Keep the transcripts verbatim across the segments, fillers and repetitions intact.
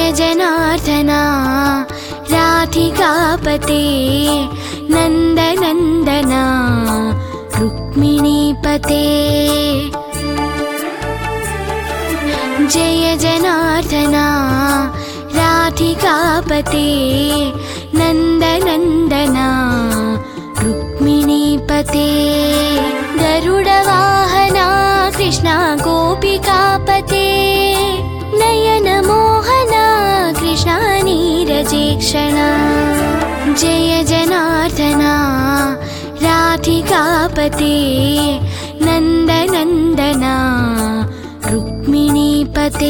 जनार्दना राधिकापते नन्दनन्दना रुक्मिणीपते जय जनार्दना राधिकापते नन्दनन्दना रुक्मिणीपते गरुडवाहना कृष्णा गोपिकापते नयनमोहना कृष्णा नीरजेक्षणा जय जनार्दना राधिकापते नन्दनन्दना रुक्मिणीपते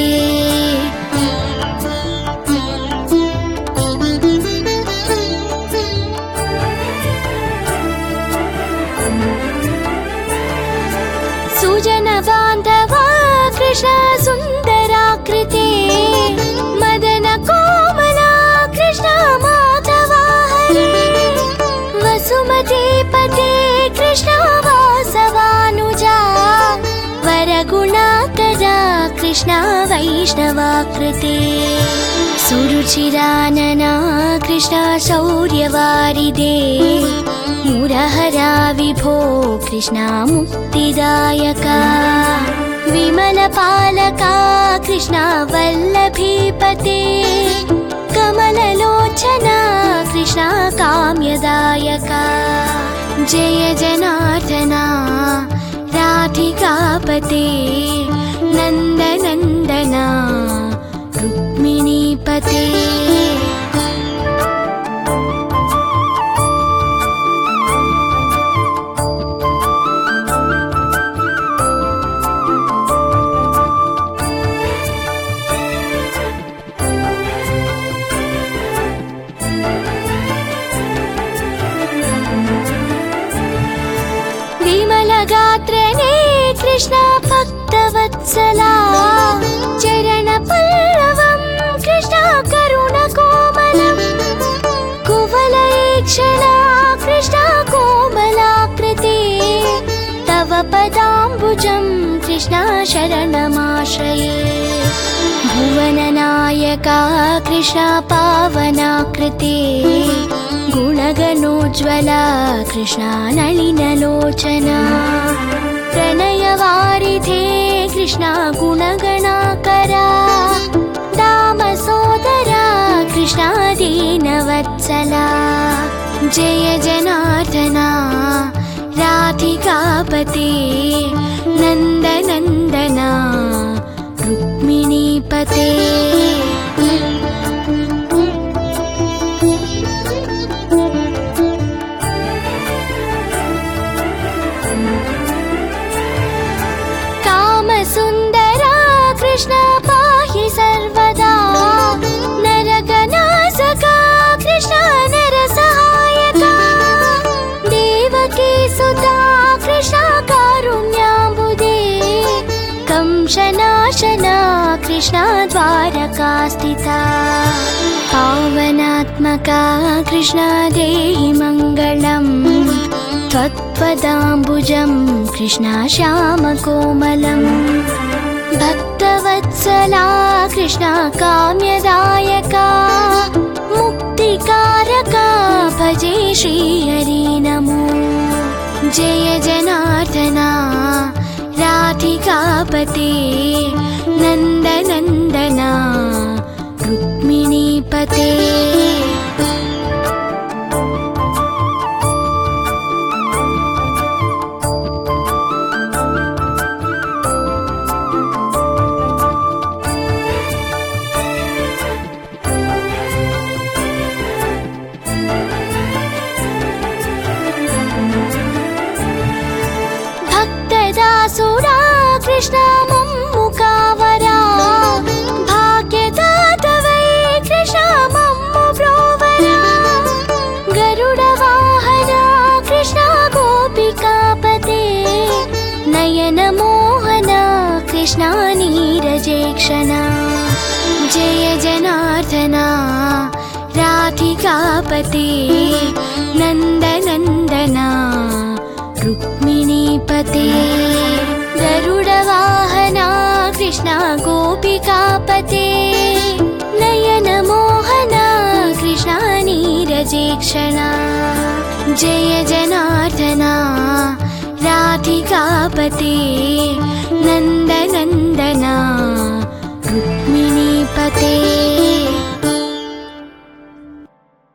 सुजन बान्धवा कृष्ण सुन्दराकृते मदन कोमला कृष्ण माधवा हरे वसुमती पते कृष्ण वासवानुजा वरगुणाकरा कृष्ण वैष्णवाकृते सुरुचिरानना कृष्ण शौर्यवारिदे मुरहरा विभो कृष्णा मुक्तिदायका विमलपालका कृष्णा वल्लभीपते कमललोचना कृष्णा काम्यदायका जय जनार्दना राधिकापते नन्दनन्दना रुक्मिणीपते विमलगात्रने कृष्णा भक्तवत्सला चरणपल्लवं कृष्णा करुणकोमलं कुवलयेक्षणा कृष्णा कोमलाकृते तव पदाम्बुजं कृष्णा शरणमाश्रये भुवननायका कृष्णा पावनाकृते गुणगणोज्ज्वला कृष्णा नलिनलोचना प्रणयवारिधे कृष्णा गुणगणाकरा दामसोदरा कृष्णा दीनवत्सला जय जनार्दना राधिकापते नन्दनन्दना रुक्मिणीपते कामसुन्दरा कृष्णा पाहि सर्वदा नरगणासका कृष्णा नरसहायका देवकी सुता कृष्णा कारुण्याम्बुदे कंसनाशना कृष्णा द्वारकास्थिता पावनात्मका कृष्णा देहि मङ्गलम् त्वत्पदाम्बुजं कृष्णा श्यामकोमलं भक्तवत्सला कृष्णा काम्यदायका मुक्तिकारका भजे श्रीहरि नमो जय जनार्दना राधिकापते नन्दनन्दना रुक्मिणीपते भक्तदासुरा कृष्णा मम्मुकावरा भाग्यदातवै कृष्णा मम्मु ब्रोवरा गरुडवाहना कृष्णा गोपिकापते नयनमोहना कृष्णा नीरजेक्षणा जय जनार्दना राधिकापते नन्दनन्दना रुक्मिणीपते गरुडवाहना कृष्णा गोपिकापते नयन मोहना कृष्णा नीरजेक्षणा जय जनार्दना राधिकापते नन्दनन्दना रुक्मिणीपते।